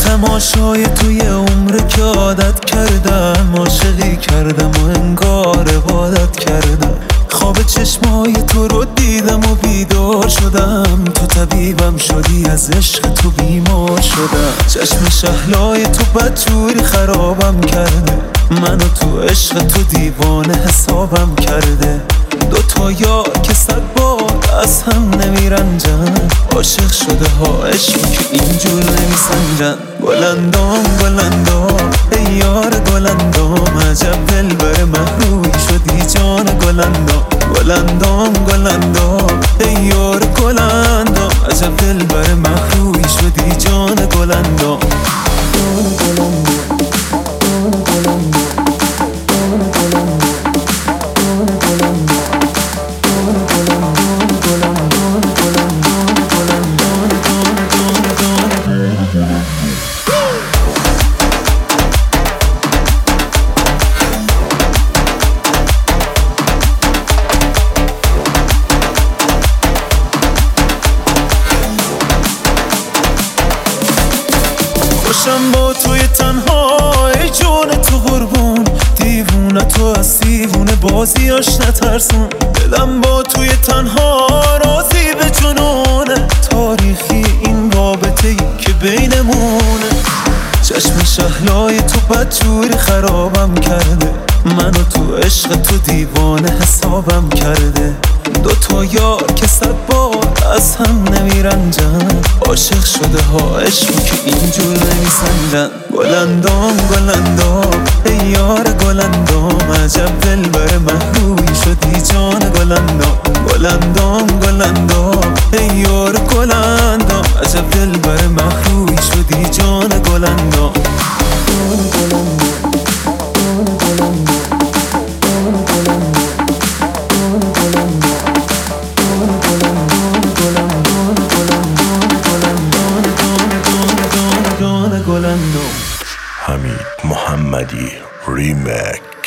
تماشای توی عمر که عادت کردم، عاشقی کردم و انگار عبادت کردم. خواب چشمای تو رو دیدم و بیدار شدم، تو طبیبم شدی، از عشق تو بیمار شدم. چشم شهلای تو بدجوری خرابم کرده، منو تو عشق تو دیوانه حسابم کرده. دوتا یار که 100 بار از هم نمیرنجن، عاشق شده ها عشق که اینجور نمیسنجن. گلندام گلندام ای یار گلندام، عجب دلبر محروی شدی جان گلندام. گلندام گلندام ای یار گلندام، عجب دلبر محروی شدی جان گلندام. خوشم با توی تنهای جون تو قربون، دیوونه تو از دیوونه بازیاش نترسون. دلم با توی تنها راضی به جنونه، تاریخی این رابطه ای که بینمونه. چشم شهلای تو بدجوری خرابم کرده، منو تو عشق تو دیوانه حسابم کرده. دوتا یار که 100 بار از هم نمیرنجن، عاشق شده ها عشق که اینجور نمیسنجن. گلندام گلندام ای یار گلندام، عجب دلبر محروی شدی جان گلندام. گلندام گلندام ای یار گلندام، عجب دلبر محروی شدی جان گلندام. حمید محمدی ریمیک.